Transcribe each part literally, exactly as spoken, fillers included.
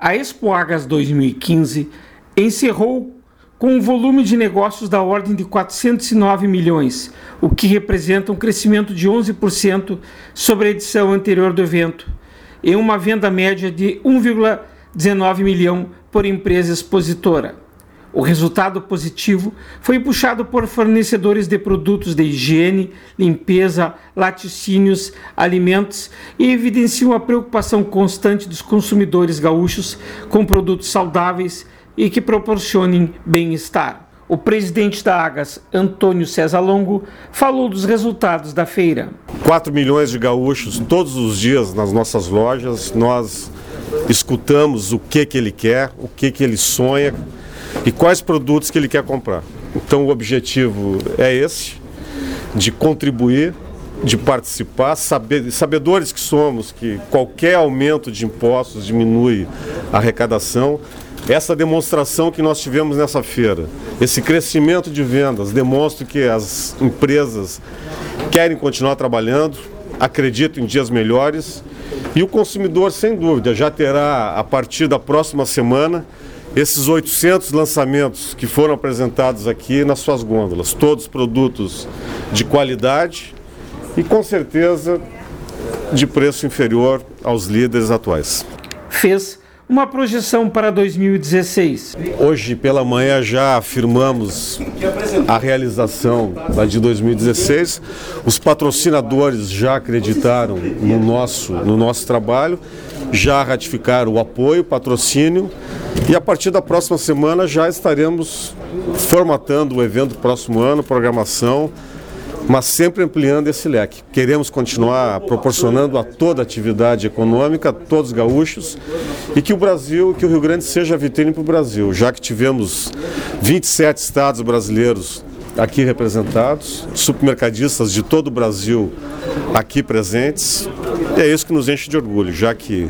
A Expoagas dois mil e quinze encerrou com um volume de negócios da ordem de quatrocentos e nove milhões, o que representa um crescimento de onze por cento sobre a edição anterior do evento, e uma venda média de um vírgula dezenove milhão por empresa expositora. O resultado positivo foi puxado por fornecedores de produtos de higiene, limpeza, laticínios, alimentos e evidenciam a preocupação constante dos consumidores gaúchos com produtos saudáveis e que proporcionem bem-estar. O presidente da Agas, Antônio César Longo, falou dos resultados da feira. quatro milhões de gaúchos todos os dias nas nossas lojas, nós escutamos o que, que ele quer, o que, que ele sonha e quais produtos que ele quer comprar. Então o objetivo é esse, de contribuir, de participar, saber, sabedores que somos que qualquer aumento de impostos diminui a arrecadação. Essa demonstração que nós tivemos nessa feira, esse crescimento de vendas, demonstra que as empresas querem continuar trabalhando, acreditam em dias melhores e o consumidor, sem dúvida, já terá a partir da próxima semana esses oitocentos lançamentos que foram apresentados aqui nas suas gôndolas, todos produtos de qualidade e com certeza de preço inferior aos líderes atuais. Fez uma projeção para dois mil e dezesseis. Hoje pela manhã já afirmamos a realização da de dois mil e dezesseis. Os patrocinadores já acreditaram no nosso, no nosso trabalho, já ratificaram o apoio, o patrocínio e a partir da próxima semana já estaremos formatando o evento do próximo ano, programação, mas sempre ampliando esse leque. Queremos continuar proporcionando a toda a atividade econômica, a todos os gaúchos, e que o Brasil, que o Rio Grande seja a vitrine para o Brasil, já que tivemos vinte e sete estados brasileiros aqui representados, supermercadistas de todo o Brasil aqui presentes, e é isso que nos enche de orgulho, já que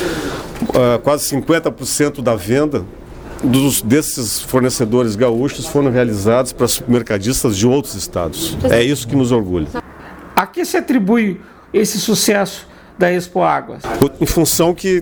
uh, quase cinquenta por cento da venda Dos, desses fornecedores gaúchos foram realizados para supermercadistas de outros estados. É isso que nos orgulha. A que se atribui esse sucesso da Expoagas? Em função que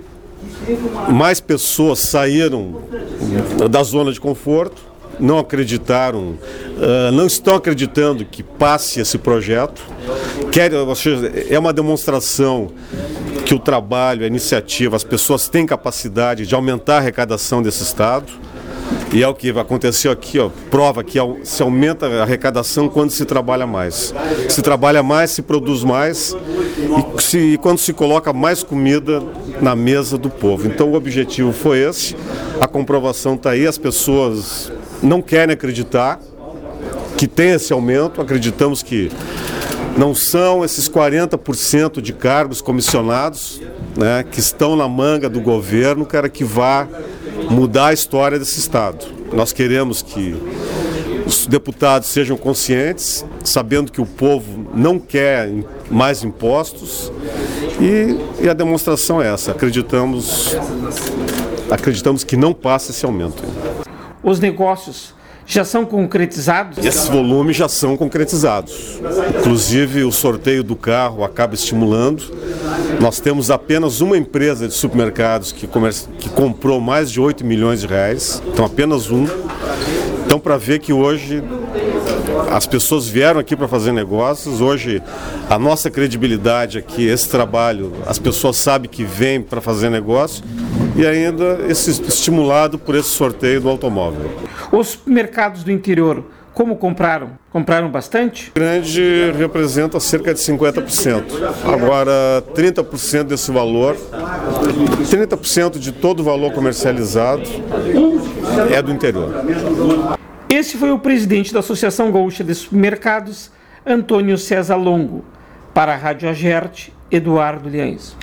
mais pessoas saíram da zona de conforto, não acreditaram, não estão acreditando que passe esse projeto. Quer, ou seja, é uma demonstração que o trabalho, a iniciativa, as pessoas têm capacidade de aumentar a arrecadação desse estado. E é o que aconteceu aqui, ó, prova que se aumenta a arrecadação quando se trabalha mais. Se trabalha mais, se produz mais e, se, e quando se coloca mais comida na mesa do povo. Então o objetivo foi esse, a comprovação está aí, as pessoas não querem acreditar que tem esse aumento, acreditamos que não são esses quarenta por cento de cargos comissionados, né, que estão na manga do governo, cara, que vá mudar a história desse estado. Nós queremos que os deputados sejam conscientes, sabendo que o povo não quer mais impostos e, e a demonstração é essa. Acreditamos, acreditamos que não passa esse aumento. Os negócios já são concretizados? Esses volumes já são concretizados. Inclusive o sorteio do carro acaba estimulando. Nós temos apenas uma empresa de supermercados que, comerci... que comprou mais de oito milhões de reais. Então apenas um. Então para ver que hoje as pessoas vieram aqui para fazer negócios. Hoje a nossa credibilidade aqui, esse trabalho, as pessoas sabem que vêm para fazer negócio. E ainda esse, estimulado por esse sorteio do automóvel. Os mercados do interior, como compraram? Compraram bastante? O grande representa cerca de cinquenta por cento. Agora, trinta por cento desse valor, trinta por cento de todo o valor comercializado é do interior. Esse foi o presidente da Associação Gaúcha de Supermercados, Antônio César Longo. Para a Rádio Agerte, Eduardo Liães.